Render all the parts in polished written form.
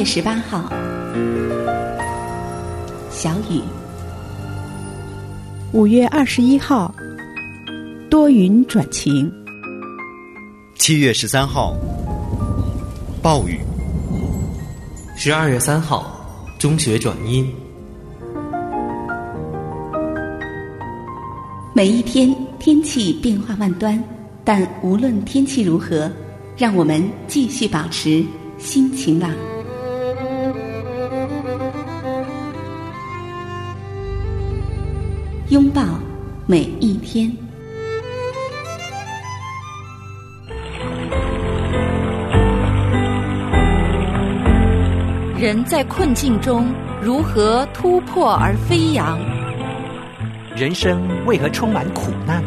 18号，小雨。 5月21号，多云转晴。 7月13号，暴雨。 12月3号，中雪转阴。 每一天天气变化万端，但无论天气如何，让我们继续保持心晴朗。拥抱每一天。 人在困境中如何突破而飞扬？ 人生为何充满苦难？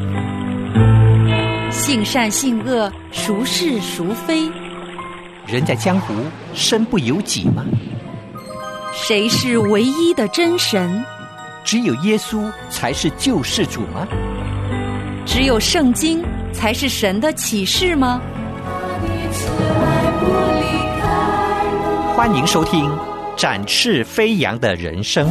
性善性恶，孰是孰非？ 人在江湖，身不由己吗？ 谁是唯一的真神？ 只有耶稣才是救世主吗？ 只有圣经才是神的启示吗？ 欢迎收听《展翅飞扬的人生》。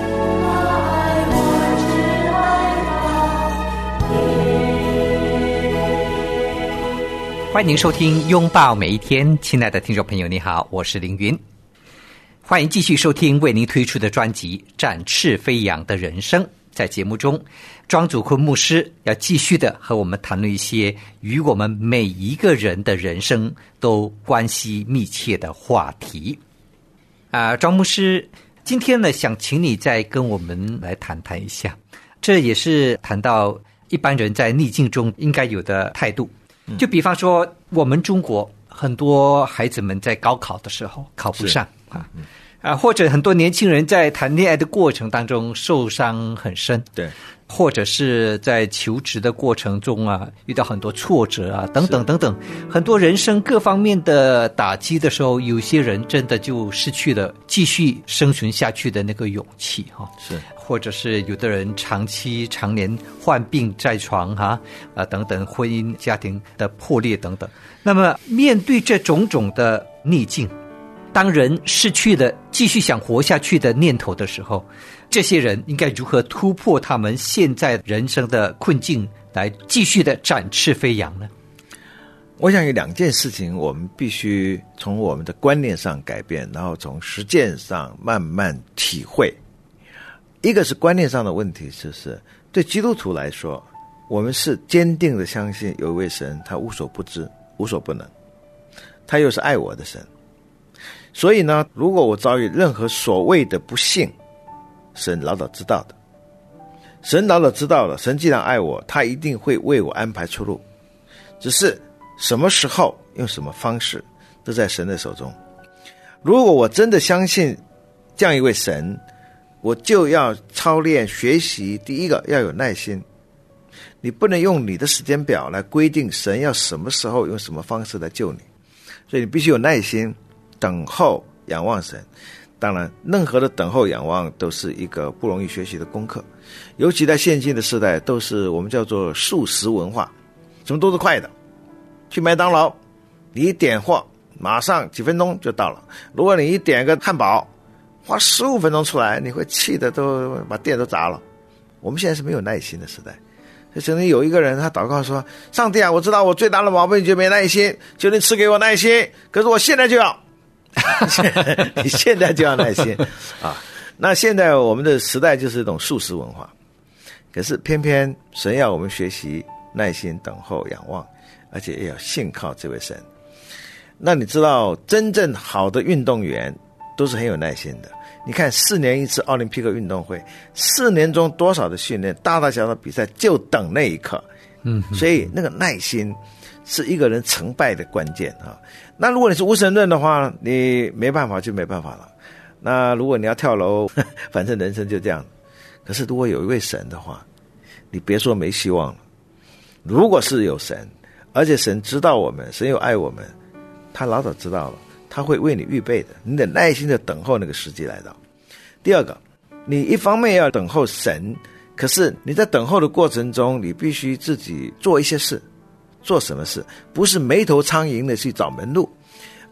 欢迎收听《拥抱每一天》，亲爱的听众朋友，你好，我是凌云。欢迎继续收听为您推出的专辑《展翅飞扬的人生》。在节目中，庄祖坤牧师要继续的和我们谈论一些与我们每一个人的人生都关系密切的话题。庄牧师，今天呢，想请你再跟我们来谈谈一下，这也是谈到一般人在逆境中应该有的态度。就比方说，我们中国很多孩子们在高考的时候考不上或者很多年轻人在谈恋爱的过程当中受伤很深，对，或者是在求职的过程中遇到很多挫折等等等等，很多人生各方面的打击的时候，有些人真的就失去了继续生存下去的那个勇气是，或者是有的人常年患病在床等等，婚姻家庭的破裂等等。那么面对这种种的逆境，当人失去了继续想活下去的念头的时候，这些人应该如何突破他们现在人生的困境，来继续的展翅飞扬呢？ 我想有2件事情我们必须从我们的观念上改变，然后从实践上慢慢体会。一个是观念上的问题，就是对基督徒来说，我们是坚定的相信有一位神，他无所不知无所不能，他又是爱我的神。所以呢，如果我遭遇任何所谓的不幸，神老早知道的，神老早知道了，神既然爱我，他一定会为我安排出路，只是什么时候用什么方式都在神的手中。如果我真的相信这样一位神，我就要操练学习。第一个要有耐心，你不能用你的时间表来规定神要什么时候用什么方式来救你，所以你必须有耐心等候仰望神。当然任何的等候仰望都是一个不容易学习的功课，尤其在现今的时代，都是我们叫做速食文化，什么都是快的。去麦当劳，你一点货马上几分钟就到了，如果你一点个汉堡花15分钟出来，你会气得都把店都砸了。我们现在是没有耐心的时代。就曾经有一个人他祷告说，上帝啊，我知道我最大的毛病就没耐心，求你赐给我耐心，可是我现在就要你现在就要耐心那现在我们的时代就是一种速食文化，可是偏偏神要我们学习耐心等候仰望，而且也要信靠这位神。那你知道真正好的运动员都是很有耐心的。你看4年一次奥林匹克运动会，4年中多少的训练，大大小小的比赛就等那一刻。所以那个耐心是一个人成败的关键那如果你是无神论的话，你没办法就没办法了。那如果你要跳楼反正人生就这样。可是如果有一位神的话，你别说没希望了。如果是有神，而且神知道我们，神又爱我们，他老早知道了，他会为你预备的，你得耐心的等候那个时机来到。第二个，你一方面要等候神，可是你在等候的过程中，你必须自己做一些事。做什么事？不是没头苍蝇的去找门路，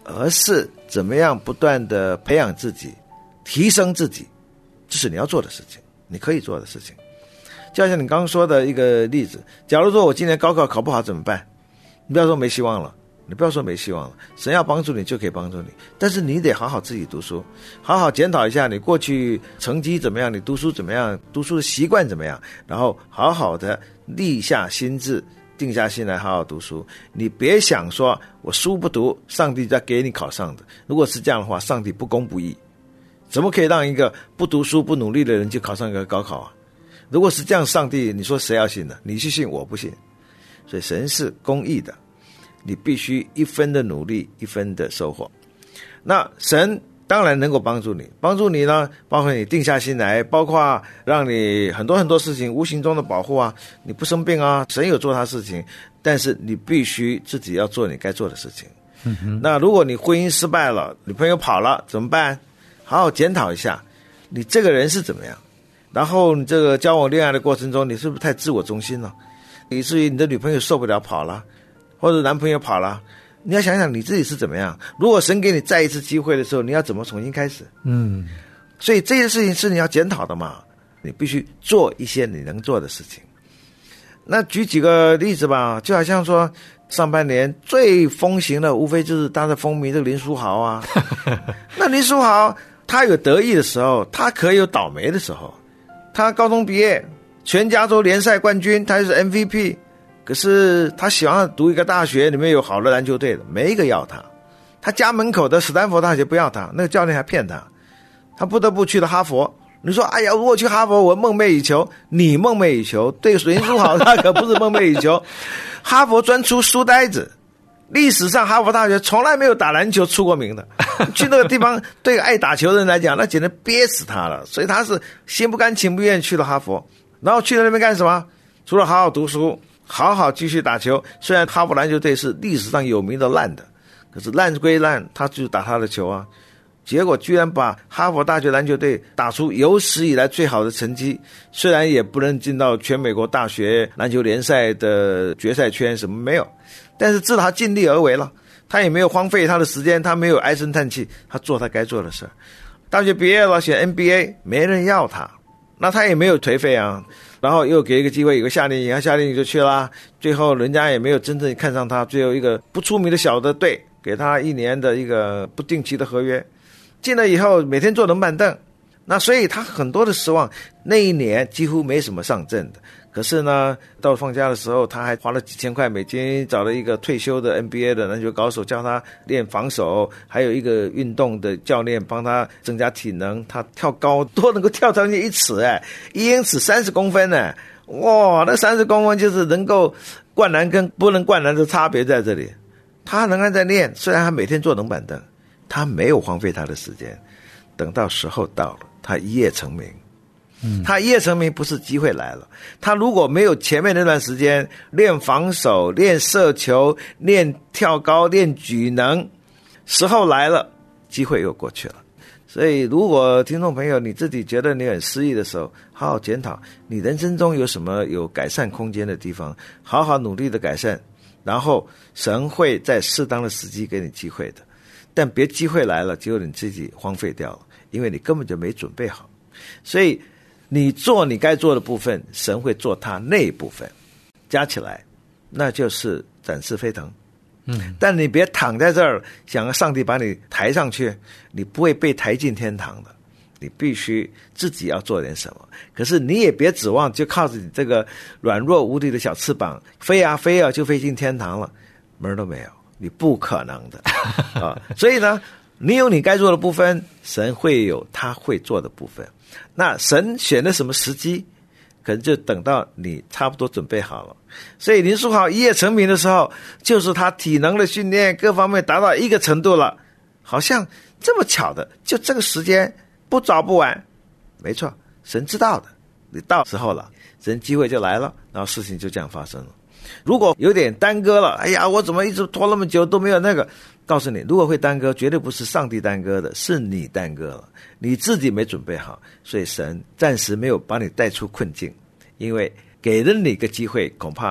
而是怎么样不断的培养自己，提升自己，这是你要做的事情，你可以做的事情。就像你刚刚说的一个例子，假如说我今年高考考不好怎么办？你不要说没希望了，神要帮助你就可以帮助你，但是你得好好自己读书，好好检讨一下你过去成绩怎么样，你读书怎么样，读书的习惯怎么样，然后好好的立下心志，定下心来好好读书。你别想说我书不读，上帝再给你考上的，如果是这样的话，上帝不公不义，怎么可以让一个不读书不努力的人就考上一个高考啊？如果是这样，上帝你说谁要信呢？你去信，我不信。所以神是公义的，你必须一分的努力一分的收获。那神当然能够帮助你呢，包括你定下心来，包括让你很多事情无形中的保护啊，你不生病啊，神有做他事情，但是你必须自己要做你该做的事情。那如果你婚姻失败了，女朋友跑了怎么办？好好检讨一下你这个人是怎么样，然后你这个交往恋爱的过程中，你是不是太自我中心了，以至于你的女朋友受不了跑了，或者男朋友跑了，你要想想你自己是怎么样。如果神给你再一次机会的时候，你要怎么重新开始？所以这些事情是你要检讨的嘛，你必须做一些你能做的事情。那举几个例子吧，就好像说上半年最风行的无非就是他的风靡这个林书豪啊。那林书豪他有得意的时候，他可以有倒霉的时候。他高中毕业全加州联赛冠军，他就是 MVP， 可是他喜欢读一个大学里面有好的篮球队的，没一个要他。他家门口的史丹佛大学不要他，那个教练还骗他，他不得不去了哈佛。你说哎呀，如果去哈佛我梦寐以求，你梦寐以求，对林书豪他可不是梦寐以求。哈佛专出书呆子，历史上哈佛大学从来没有打篮球出过名的。去那个地方对爱打球的人来讲，那简直憋死他了，所以他是心不甘情不愿去了哈佛。然后去了那边干什么？除了好好读书，好好继续打球。虽然哈佛篮球队是历史上有名的烂的，可是烂归烂，他就打他的球啊。结果居然把哈佛大学篮球队打出有史以来最好的成绩，虽然也不能进到全美国大学篮球联赛的决赛圈，什么没有，但是至少他尽力而为了，他也没有荒废他的时间，他没有唉声叹气，他做他该做的事。大学毕业了选 NBA 没人要他，那他也没有颓废啊，然后又给一个机会，有个夏令营，他夏令营就去了，最后人家也没有真正看上他，最后一个不出名的小的队给他1年的一个不定期的合约，进了以后每天坐冷板凳，那所以他很多的失望，那一年几乎没什么上阵的。可是呢，到放假的时候，他还花了几千块美金找了一个退休的 NBA 的篮球高手教他练防守，还有一个运动的教练帮他增加体能，他跳高都能够跳上去1尺，1英尺30公分呢，哇，那30公分就是能够灌篮跟不能灌篮的差别在这里。他仍然在练，虽然他每天坐冷板凳，他没有荒废他的时间，等到时候到了，他一夜成名。他一夜成名不是机会来了，他如果没有前面那段时间练防守、练射球、练跳高、练举能，时候来了，机会又过去了。所以如果听众朋友你自己觉得你很失意的时候，好好检讨你人生中有什么有改善空间的地方，好好努力的改善，然后神会在适当的时机给你机会的，但别机会来了结果你自己荒废掉了，因为你根本就没准备好。所以你做你该做的部分，神会做他那一部分，加起来那就是展翅飞腾。但你别躺在这儿想要上帝把你抬上去，你不会被抬进天堂的，你必须自己要做点什么。可是你也别指望就靠着你这个软弱无力的小翅膀飞啊飞啊就飞进天堂了，门都没有，你不可能的啊！所以呢，你有你该做的部分，神会有他会做的部分。那神选了什么时机，可能就等到你差不多准备好了。所以林书豪一夜成名的时候，就是他体能的训练各方面达到一个程度了，好像这么巧的，就这个时间不早不晚，没错，神知道的，你到时候了，神机会就来了，然后事情就这样发生了。如果有点耽搁了，哎呀，我怎么一直拖那么久都没有那个，告诉你，如果会耽搁，绝对不是上帝耽搁的，是你耽搁了，你自己没准备好，所以神暂时没有把你带出困境，因为给了你一个机会，恐怕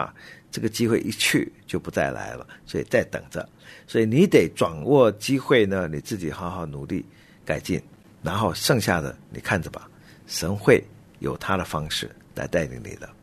这个机会一去就不再来了，所以再等着。所以你得掌握机会呢，你自己好好努力改进，然后剩下的你看着吧，神会有他的方式来带领你的。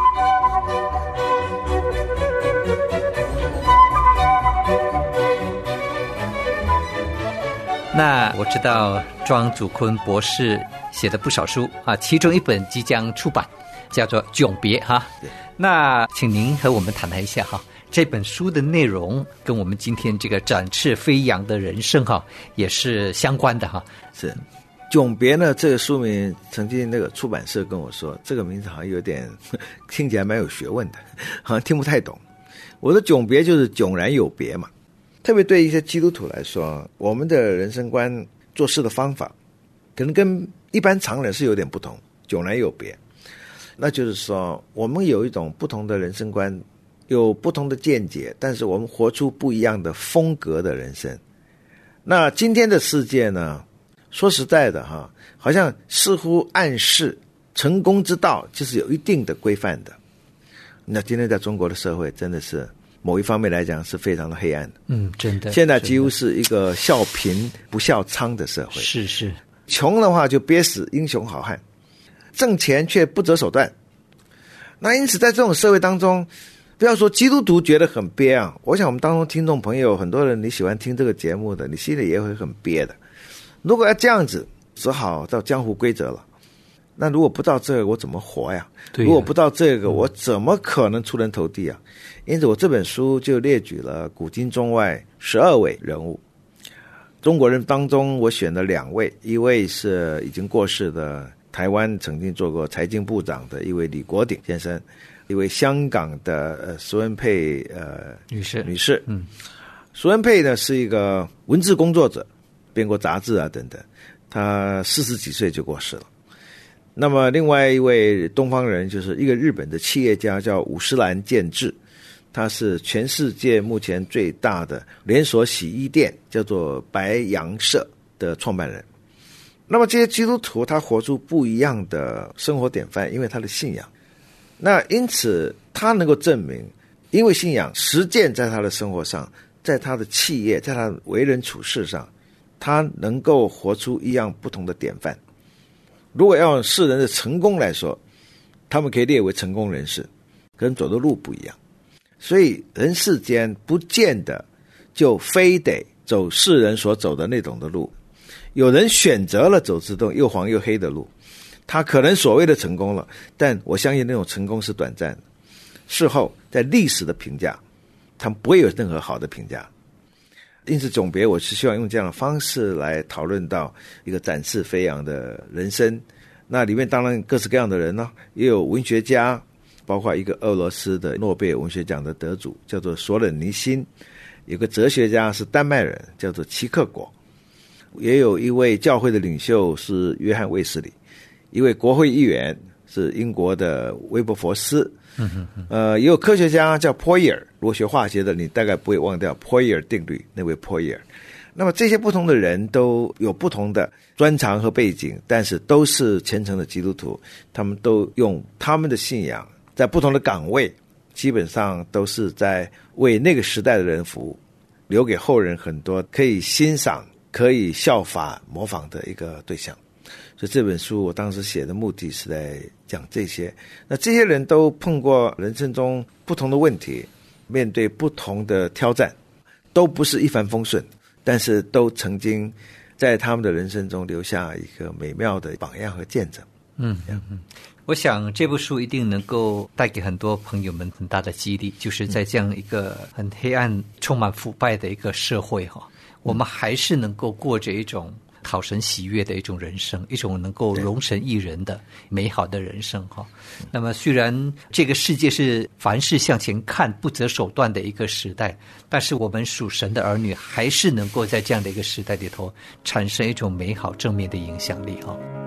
那我知道庄祖坤博士写的不少书啊，其中一本即将出版，叫做《迥别》哈。那请您和我们谈谈一下哈，这本书的内容跟我们今天这个展翅飞扬的人生哈也是相关的哈。 是迥别呢，这个书名曾经那个出版社跟我说，这个名字好像有点听起来蛮有学问的，好像听不太懂。我的迥别就是迥然有别嘛。特别对一些基督徒来说，我们的人生观做事的方法可能跟一般常人是有点不同，迥然有别。那就是说我们有一种不同的人生观，有不同的见解，但是我们活出不一样的风格的人生。那今天的世界呢，说实在的哈，好像似乎暗示成功之道就是有一定的规范的。那今天在中国的社会真的是某一方面来讲是非常的黑暗的。 真的。 现在几乎是一个笑贫不笑娼的社会。 是。 穷的话就憋死英雄好汉，挣钱却不择手段。那因此在这种社会当中，不要说基督徒觉得很憋啊，我想我们当中听众朋友很多人，你喜欢听这个节目的，你心里也会很憋的。如果要这样子，只好照江湖规则了。那如果不到这个，我怎么活呀？如果不到这个，我怎么可能出人头地啊？因此我这本书就列举了古今中外12位人物。中国人当中我选了2位，一位是已经过世的台湾曾经做过财经部长的一位李国鼎先生，一位香港的苏文佩女士。苏文佩呢是一个文字工作者，编过杂志啊等等，她40几岁就过世了。那么另外一位东方人就是一个日本的企业家，叫五十岚健治，他是全世界目前最大的连锁洗衣店叫做白洋社的创办人。那么这些基督徒他活出不一样的生活典范，因为他的信仰。那因此他能够证明，因为信仰实践在他的生活上，在他的企业，在他的为人处事上，他能够活出一样不同的典范。如果要用世人的成功来说，他们可以列为成功人士，跟走的路不一样。所以人世间不见得就非得走世人所走的那种的路，有人选择了走这种又黄又黑的路，他可能所谓的成功了，但我相信那种成功是短暂的，事后在历史的评价他们不会有任何好的评价。因此迥别我是希望用这样的方式来讨论到一个展翅飞扬的人生。那里面当然各式各样的人呢，也有文学家，包括一个俄罗斯的诺贝尔文学奖的得主叫做索冷尼辛，有个哲学家是丹麦人叫做齐克果，也有一位教会的领袖是约翰卫斯理，一位国会议员是英国的威伯佛斯，也有科学家叫波义尔，如果学化学的你大概不会忘掉波义尔定律那位波义尔。那么这些不同的人都有不同的专长和背景，但是都是虔诚的基督徒，他们都用他们的信仰在不同的岗位，基本上都是在为那个时代的人服务，留给后人很多可以欣赏可以效法模仿的一个对象。所以这本书我当时写的目的是在讲这些。那这些人都碰过人生中不同的问题，面对不同的挑战，都不是一帆风顺，但是都曾经在他们的人生中留下一个美妙的榜样和见证。 我想这部书一定能够带给很多朋友们很大的激励，就是在这样一个很黑暗充满腐败的一个社会我们还是能够过着一种讨神喜悦的一种人生，一种能够容神益人的美好的人生那么虽然这个世界是凡事向前看不择手段的一个时代，但是我们属神的儿女还是能够在这样的一个时代里头产生一种美好正面的影响力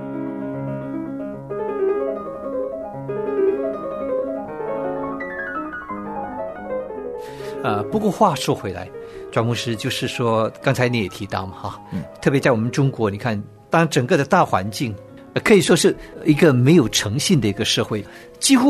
不过话说回来，庄牧师，就是说刚才你也提到嘛特别在我们中国，你看当整个的大环境可以说是一个没有诚信的一个社会，几乎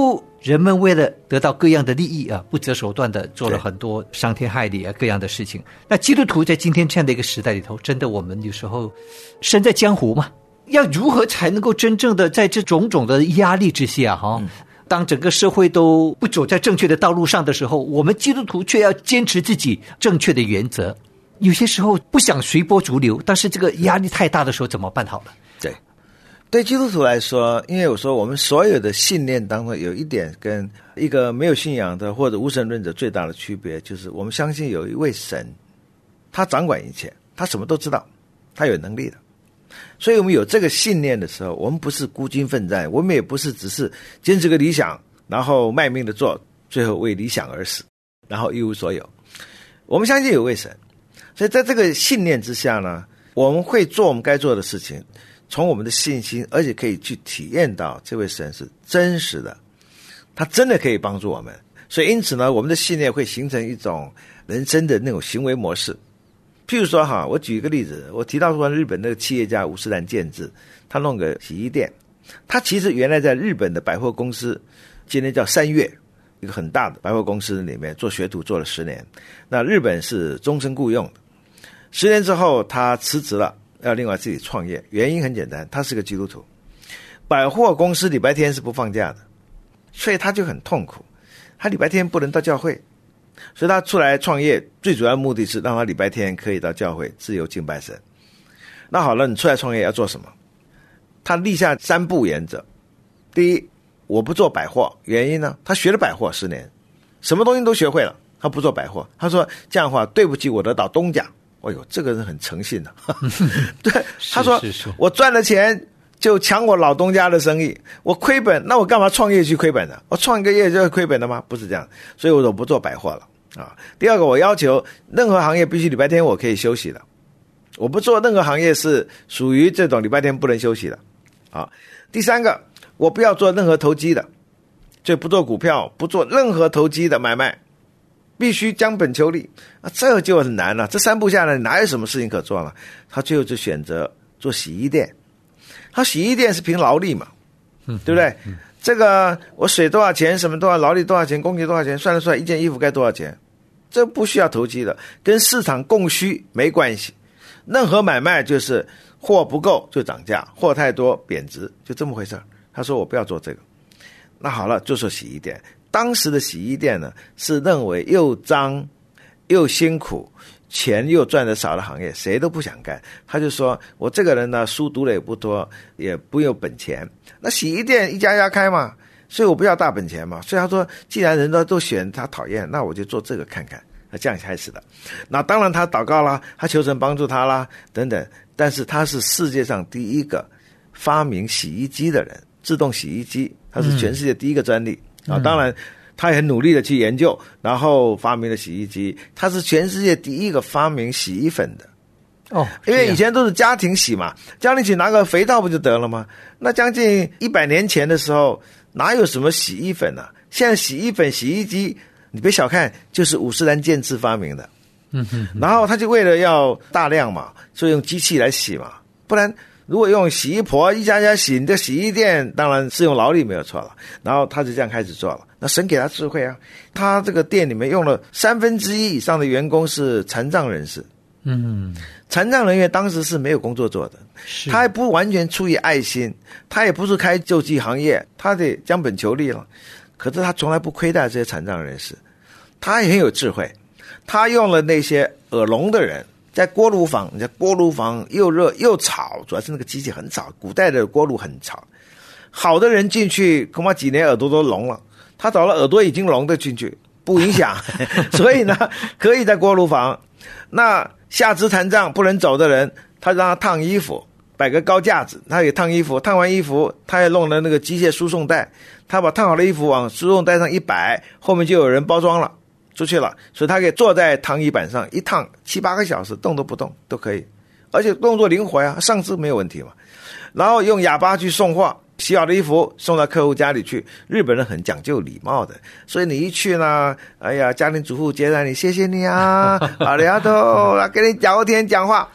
人们为了得到各样的利益啊，不择手段的做了很多伤天害理啊各样的事情。那基督徒在今天这样的一个时代里头，真的我们有时候身在江湖嘛，要如何才能够真正的在这种种的压力之下当整个社会都不走在正确的道路上的时候，我们基督徒却要坚持自己正确的原则。有些时候不想随波逐流，但是这个压力太大的时候怎么办好了？ 对基督徒来说，因为我说我们所有的信念当中有一点跟一个没有信仰的或者无神论者最大的区别，就是我们相信有一位神，他掌管一切，他什么都知道，他有能力的。所以我们有这个信念的时候，我们不是孤军奋战，我们也不是只是坚持个理想然后卖命的做，最后为理想而死，然后一无所有。我们相信有位神，所以在这个信念之下呢，我们会做我们该做的事情，从我们的信心，而且可以去体验到这位神是真实的，他真的可以帮助我们。所以因此呢，我们的信念会形成一种人生的那种行为模式。譬如说我举一个例子，我提到说日本那个企业家武士兰健治，他弄个洗衣店，他其实原来在日本的百货公司，今天叫三越，一个很大的百货公司里面做学徒做了10年，那日本是终身雇佣的。10年之后他辞职了，要另外自己创业，原因很简单，他是个基督徒，百货公司礼拜天是不放假的，所以他就很痛苦，他礼拜天不能到教会，所以他出来创业最主要的目的是让他礼拜天可以到教会自由敬拜神。那好了，你出来创业要做什么？他立下3步原则。第一，我不做百货，原因呢，他学了百货10年，什么东西都学会了，他不做百货。他说这样的话对不起我的老东家。哎呦，这个人很诚信的对，他说我赚了钱就抢我老东家的生意，我亏本，那我干嘛创业去亏本呢？我创一个业就要亏本的吗？不是这样，所以我不做百货了第二个，我要求任何行业必须礼拜天我可以休息的，我不做任何行业是属于这种礼拜天不能休息的第三个，我不要做任何投机的，就不做股票，不做任何投机的买卖，必须将本求利这就很难了。这3步下来哪有什么事情可做了？他最后就选择做洗衣店。他洗衣店是凭劳力嘛，对不对？这个我水多少钱，什么多少，劳力多少钱，工钱多少钱，算了算，一件衣服该多少钱，这不需要投机的，跟市场供需没关系。任何买卖就是货不够就涨价，货太多贬值，就这么回事。他说我不要做这个。那好了，就说洗衣店。当时的洗衣店呢，是认为又脏又辛苦，钱又赚得少的行业，谁都不想干。他就说我这个人呢，书读的也不多，也不有本钱，那洗衣店一家家开嘛，所以我不要大本钱嘛。所以他说既然人都选他讨厌，那我就做这个看看，这样开始的。那当然他祷告啦，他求神帮助他啦等等，但是他是世界上第一个发明洗衣机的人，自动洗衣机，他是全世界第一个专利当然他也很努力的去研究，然后发明了洗衣机。他是全世界第一个发明洗衣粉的因为以前都是家庭洗嘛，家庭洗拿个肥皂不就得了吗？那将近100年前的时候哪有什么洗衣粉啊？现在洗衣粉洗衣机你别小看，就是武士兰健治发明的然后他就为了要大量嘛，所以用机器来洗嘛，不然如果用洗衣婆一家家洗，你的洗衣店当然是用劳力没有错了。然后他就这样开始做了，那神给他智慧他这个店里面用了1/3以上的员工是残障人士残障人员当时是没有工作做的，他还不完全出于爱心，他也不是开救济行业，他得将本求利了。可是他从来不亏待这些残障人士，他也很有智慧，他用了那些耳聋的人，在锅炉房，你在锅炉房又热又吵，主要是那个机器很吵，古代的锅炉很吵，好的人进去恐怕几年耳朵都聋了，他找了耳朵已经聋的进去不影响所以呢可以在锅炉房。那下肢残障不能走的人，他让他烫衣服，摆个高架子，他也烫衣服，烫完衣服他也弄了那个机械输送带，他把烫好的衣服往输送带上一摆，后面就有人包装了出去了，所以他可以坐在烫衣板上一烫7-8个小时，动都不动都可以，而且动作灵活上肢没有问题嘛。然后用哑巴去送货，洗好的衣服送到客户家里去。日本人很讲究礼貌的，所以你一去呢，哎呀，家庭主妇接待你，谢谢你啊，阿里阿头，跟你聊天讲话，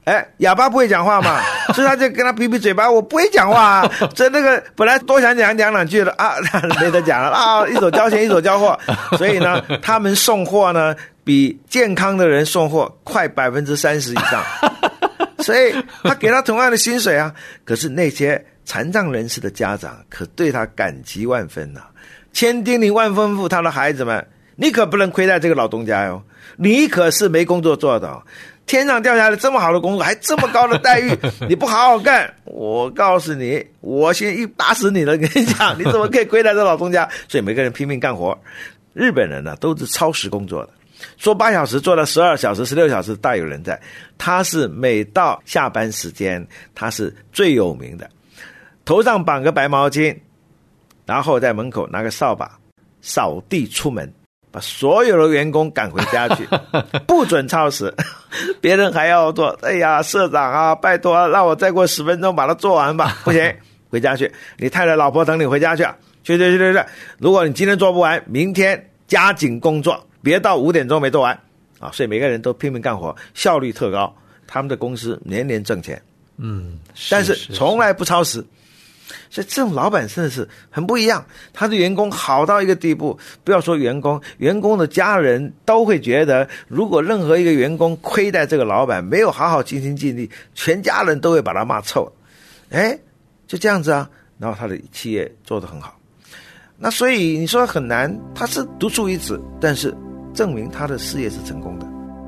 哑巴不会讲话嘛，所以他就跟他比比嘴巴，我不会讲话啊。这那个本来多想讲两句了啊，没得讲了啊，一手交钱一手交货。所以呢，他们送货呢比健康的人送货快30%以上。所以他给他同样的薪水啊，可是那些残障人士的家长可对他感激万分啊，千叮咛万吩咐他的孩子们，你可不能亏待这个老东家哟，你可是没工作做的哦，天上掉下来这么好的工作，还这么高的待遇，你不好好干，我告诉你，我先一打死你了，跟你讲，你怎么可以亏待这老东家？所以每个人拼命干活。日本人呢都是超时工作的，说8小时做到12小时、16小时大有人在。他是每到下班时间，他是最有名的，头上绑个白毛巾，然后在门口拿个扫把扫地出门，把所有的员工赶回家去，不准超时。别人还要做，哎呀，社长啊，拜托让我再过10分钟把它做完吧。不行，回家去，你太太老婆等你回家去啊。去。如果你今天做不完，明天加紧工作，别到5点钟没做完啊！所以每个人都拼命干活，效率特高，他们的公司年年挣钱。但是从来不超时。所以这种老板真的是很不一样，他的员工好到一个地步，不要说员工的家人都会觉得，如果任何一个员工亏待这个老板，没有好好尽心尽力，全家人都会把他骂臭。就这样子啊，然后他的企业做得很好。那所以你说很难，他是独树一帜，但是证明他的事业是成功的。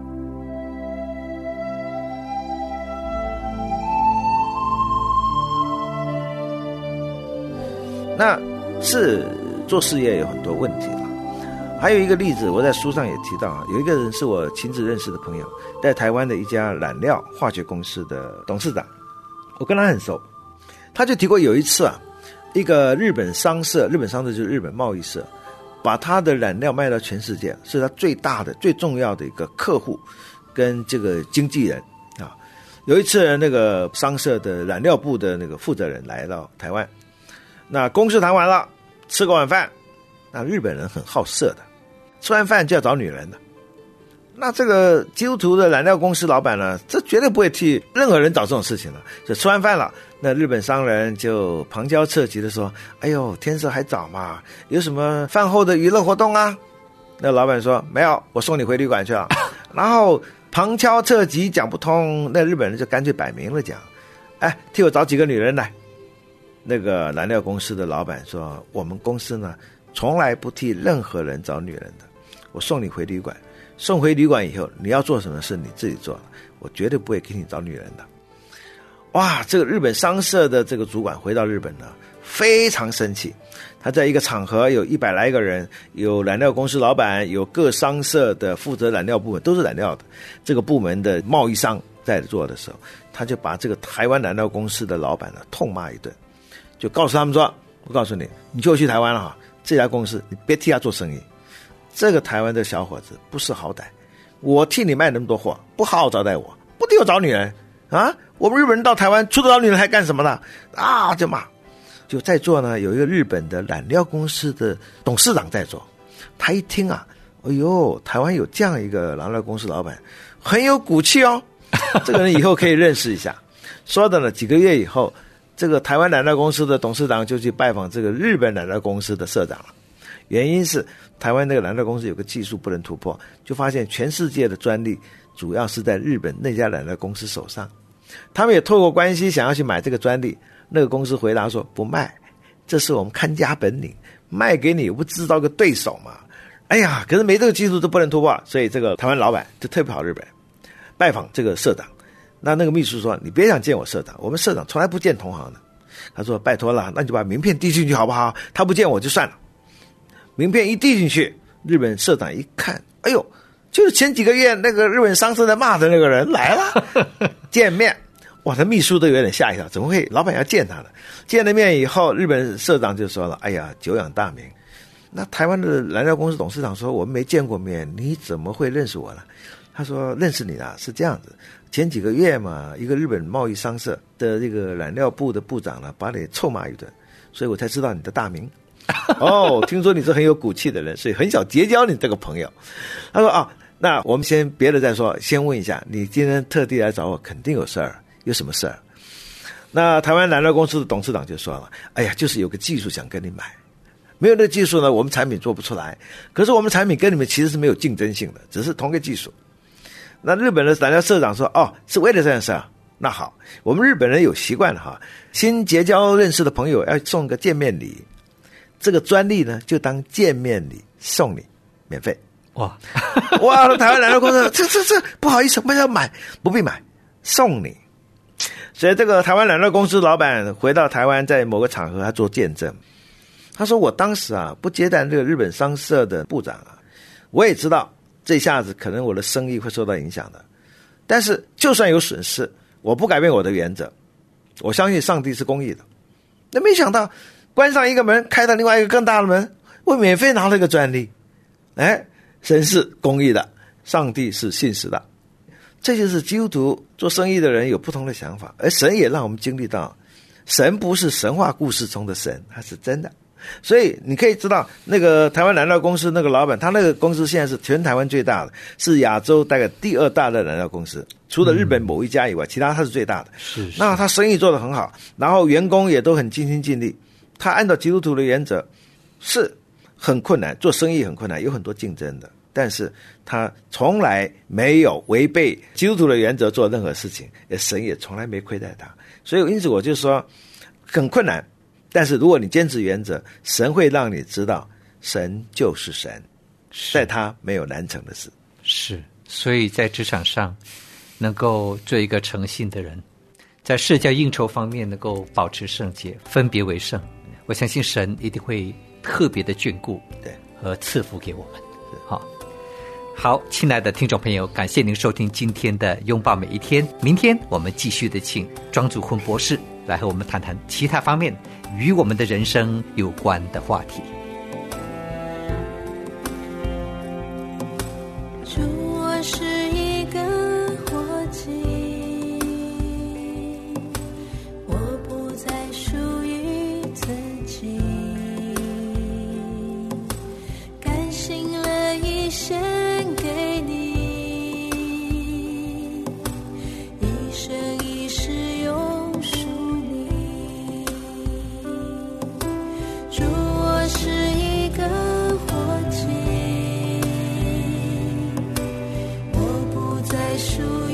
那是做事业有很多问题了。还有一个例子，我在书上也提到啊，有一个人是我亲自认识的朋友，在台湾的一家染料化学公司的董事长，我跟他很熟。他就提过有一次啊，一个日本商社就是日本贸易社，把他的染料卖到全世界，是他最大的最重要的一个客户跟这个经纪人啊。有一次那个商社的染料部的那个负责人来到台湾，那公事谈完了，吃个晚饭，那日本人很好色的，吃完饭就要找女人的。那这个基督徒的染料公司老板呢，这绝对不会替任何人找这种事情了。就吃完饭了，那日本商人就旁敲侧击的说，哎呦，天色还早嘛，有什么饭后的娱乐活动啊？那老板说没有，我送你回旅馆去了。然后旁敲侧击讲不通，那日本人就干脆摆明了讲，替我找几个女人来。那个染料公司的老板说，我们公司呢从来不替任何人找女人的，我送你回旅馆，送回旅馆以后你要做什么事你自己做了，我绝对不会给你找女人的。哇，这个日本商社的这个主管回到日本呢，非常生气。他在一个场合有100来个人，有染料公司老板，有各商社的负责染料部门，都是染料的这个部门的贸易商在做的时候，他就把这个台湾染料公司的老板呢痛骂一顿，就告诉他们说，我告诉你，你就去台湾了哈，这家公司你别替他做生意。这个台湾的小伙子不识好歹，我替你卖那么多货，不好好招待我，不替我找女人啊！我们日本人到台湾除了找女人还干什么呢？啊，就骂。就在座呢，有一个日本的染料公司的董事长在座，他一听啊，哎呦，台湾有这样一个染料公司老板，很有骨气哦，这个人以后可以认识一下。说的呢，几个月以后，这个台湾染料公司的董事长就去拜访这个日本染料公司的社长了。原因是台湾那个染料公司有个技术不能突破，就发现全世界的专利主要是在日本那家染料公司手上。他们也透过关系想要去买这个专利，那个公司回答说不卖，这是我们看家本领，卖给你不知道个对手嘛。哎呀，可是没这个技术都不能突破，所以这个台湾老板就特别跑日本拜访这个社长。那个秘书说，你别想见我社长，我们社长从来不见同行的。他说拜托了，那你就把名片递进去好不好？他不见我就算了。名片一递进去，日本社长一看，哎呦，就是前几个月那个日本商社在骂的那个人来了。见面，哇，他秘书都有点吓一跳，怎么会老板要见他呢？见了面以后，日本社长就说了，哎呀，久仰大名。那台湾的染料公司董事长说，我们没见过面，你怎么会认识我呢？他说认识你啦，是这样子，前几个月嘛，一个日本贸易商社的这个染料部的部长呢，把你臭骂一顿，所以我才知道你的大名。哦，听说你是很有骨气的人，所以很想结交你这个朋友。他说啊， 那我们先别的再说，先问一下，你今天特地来找我，肯定有事儿，有什么事儿？那台湾燃料公司的董事长就说了，哎呀，就是有个技术想跟你买，没有那个技术呢，我们产品做不出来，可是我们产品跟你们其实是没有竞争性的，只是同个技术。那日本的燃料社长说，哦，是为了这件事啊。那好，我们日本人有习惯了哈，新结交认识的朋友要送个见面礼，这个专利呢就当见面礼送你，免费。 哇哇！台湾燃料公司这不好意思，不要买，不必买，送你。所以这个台湾燃料公司老板回到台湾，在某个场合他做见证，他说我当时啊不接待这个日本商社的部长啊，我也知道这下子可能我的生意会受到影响的，但是就算有损失，我不改变我的原则，我相信上帝是公义的。那没想到关上一个门，开到另外一个更大的门，我免费拿了一个专利。哎，神是公义的，上帝是信实的。这就是基督徒做生意的人有不同的想法，而神也让我们经历到，神不是神话故事中的神，他是真的。所以你可以知道，那个台湾燃料公司那个老板，他那个公司现在是全台湾最大的，是亚洲大概第2大的燃料公司，除了日本某一家以外，其他他是最大的。 是。 那他生意做得很好，然后员工也都很尽心尽力。他按照基督徒的原则，是很困难，做生意很困难，有很多竞争的，但是他从来没有违背基督徒的原则做任何事情，神也从来没亏待他。所以因此我就说很困难，但是如果你坚持原则，神会让你知道神就是神，在他没有难成的事。 是，所以在职场上能够做一个诚信的人，在社交应酬方面能够保持圣洁，分别为圣，我相信神一定会特别的眷顾和赐福给我们。好，亲爱的听众朋友，感谢您收听今天的拥抱每一天。明天我们继续的请庄祖坤博士来和我们谈谈其他方面与我们的人生有关的话题。 主，我是一个活祭，我不再属于自己，甘心乐意献给你，一生一世永属你。主，我是一个活祭，我不再属于